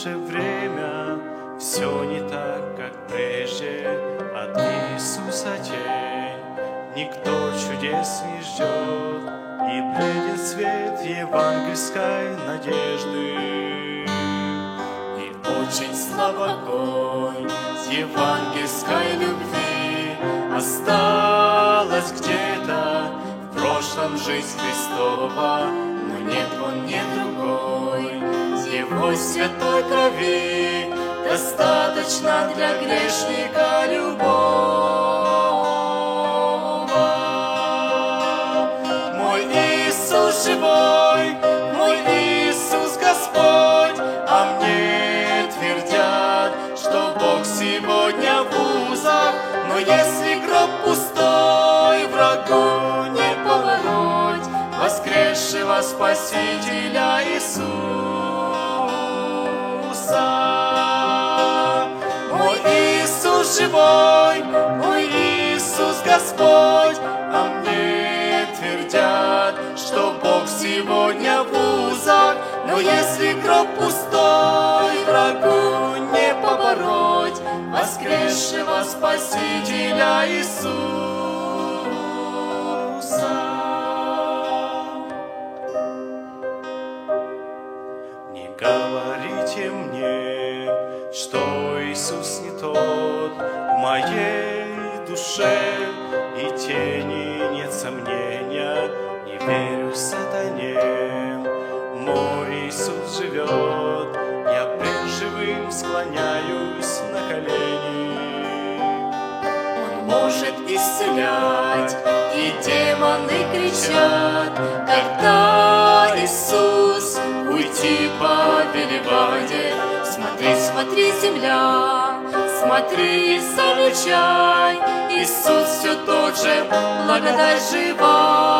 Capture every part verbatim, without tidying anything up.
наше время все не так, как прежде. От Иисуса тень, никто чудес не ждет, и бледен свет евангельской надежды. И очень слаб огонь евангельской любви, осталась где-то в прошлом жизнь Христова, но нет, он не другой. Его святой крови достаточно для грешника любого. Мой Иисус живой, мой Иисус Господь, а мне твердят, что Бог сегодня в узах. Но если гроб пустой, врагу не повороть воскресшего Спасителя Иисуса. Мой Иисус живой, мой Иисус Господь, а мне твердят, что Бог сегодня в узах. Но если гроб пустой, врагу не побороть воскресшего Спасителя Иисуса. Не говорите мне, что Иисус не тот. В моей душе и тени нет сомнения, не верю сатане. Мой Иисус живет, я пред живым склоняюсь на колени. Он может исцелять, и демоны кричат, когда Иисус уйти повелевает. Смотри, смотри, земля, смотри, замечай, Иисус все тот же, благодать живая.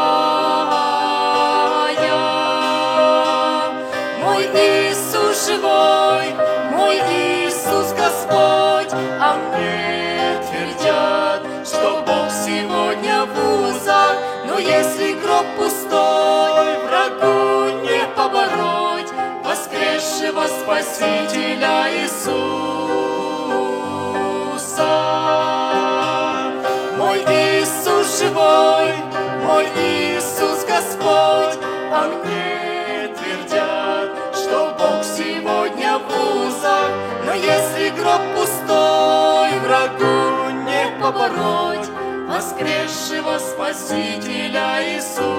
Мой Иисус живой, мой Иисус Господь, а мне твердят, что Бог сегодня в узах. Но если гроб пустой, врагу не побороть воскресшего Спасителя Иисуса. Мой Иисус живой, мой Иисус Господь, а мне твердят, что Бог сегодня в узах. Но если гроб пустой, врагу не побороть воскресшего Спасителя Иисуса.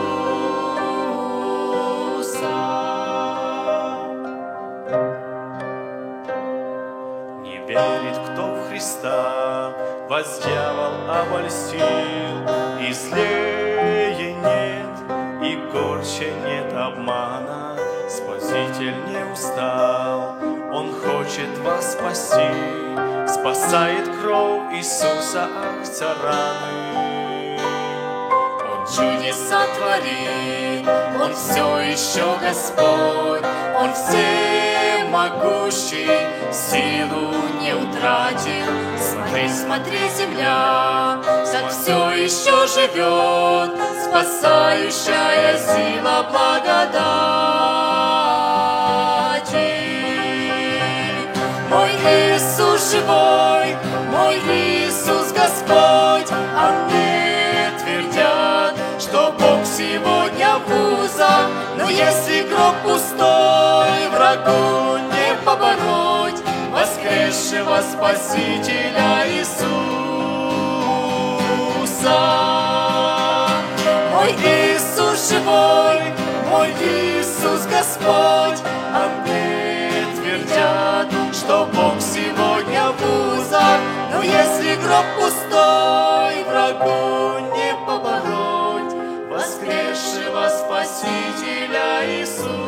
Не верит кто в Христа, вас дьявол обольстил, и злее нет, и горче нет обмана. Спаситель не устал, Он хочет вас спасти, спасает кровь Иисуса, ах, раны. Он чудеса творит, Он все еще Господь, Он всемогущий, силу не утратил. Смотри, смотри, земля, как все еще живет спасающая сила благодати. Мой Иисус живой, мой Иисус Господь, а мне твердят, что Бог сегодня в узах. Но если гроб пустой, врагу не побороть воскресшего Спасителя Иисуса. Мой Иисус живой, мой Иисус Господь, а мне твердят, что Бог сегодня в узах. Но если гроб пустой, врагу не побороть воскресшего Спасителя Иисуса.